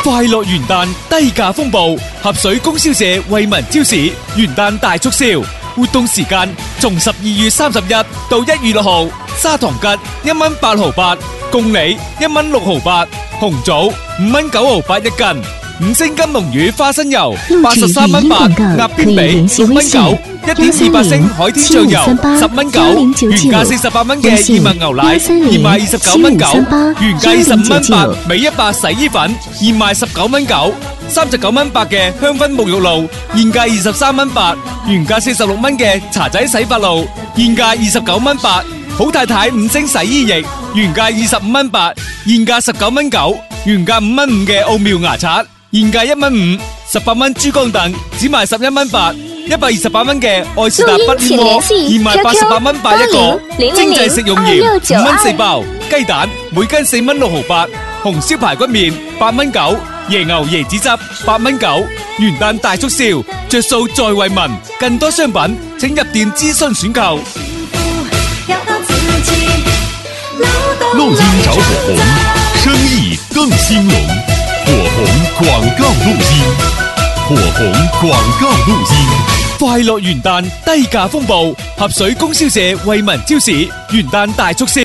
快樂元旦低價風暴，合水供銷社惠民超市元旦大促銷，活動時間從12月31到1月6號，砂糖桔1蚊8毫8，貢梨1蚊6毫8，紅棗5蚊9毫8一斤。五星金龍魚花生油83蚊8，鴨邊比6蚊9，1.28升海天醬油10蚊9，原價48蚊嘅燕麥牛奶現賣29蚊9，原價25蚊8，美100洗衣粉現賣19蚊9，39蚊8嘅香薰沐浴露現價23蚊8，原價46蚊嘅茶仔洗髮露現價29蚊8，好太太5星洗衣液原價25蚊8，現價19蚊9，原價5蚊5嘅奧妙牙刷現價1蚊5，18蚊珠江凳只賣11蚊8，128蚊嘅愛士達不黏鍋現賣88蚊8一個，精製食用鹽5蚊4包，雞蛋每斤4蚊6毫8，紅燒排骨麵8蚊9，椰牛椰子汁8蚊9，元旦大促銷，着數在惠民，更多商品請入店諮詢選購。 錄音找火紅，生意更興隆。火紅廣告錄音，火紅廣告錄音。 快樂元旦低價風暴，合水供銷社惠民超市元旦大促銷。